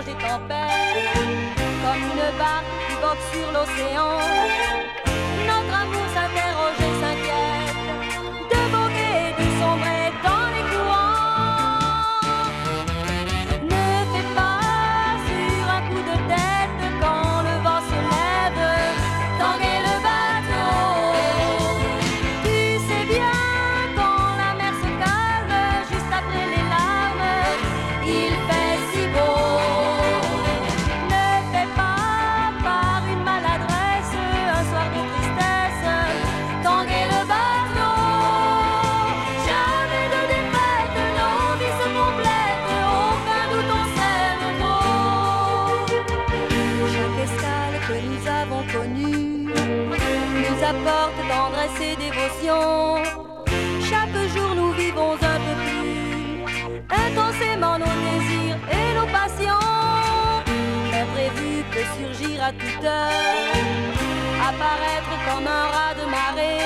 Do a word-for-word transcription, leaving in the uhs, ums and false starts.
des tempêtes, comme une barque qui vogue sur l'océan. Notre amour s'interroge et s'inquiète, de voguer et de sombrer dans les courants. Ne fais pas sur un coup de tête quand le vent se lève, tanguer le bateau. Tu sais bien quand la mer se calme, juste après les larmes, il fait si beau. Ne fais pas par une maladresse un soir de tristesse, tanguer le bateau. Jamais de défaite, nos vies se complètent, aucun doute on s'aime trop. Chaque escale que nous avons connue nous apporte tendresse et dévotion. Chaque jour nous vivons un peu plus intensément nos désirs et nos passions. L'imprévu peut surgir à toute heure, apparaître comme un raz de marée.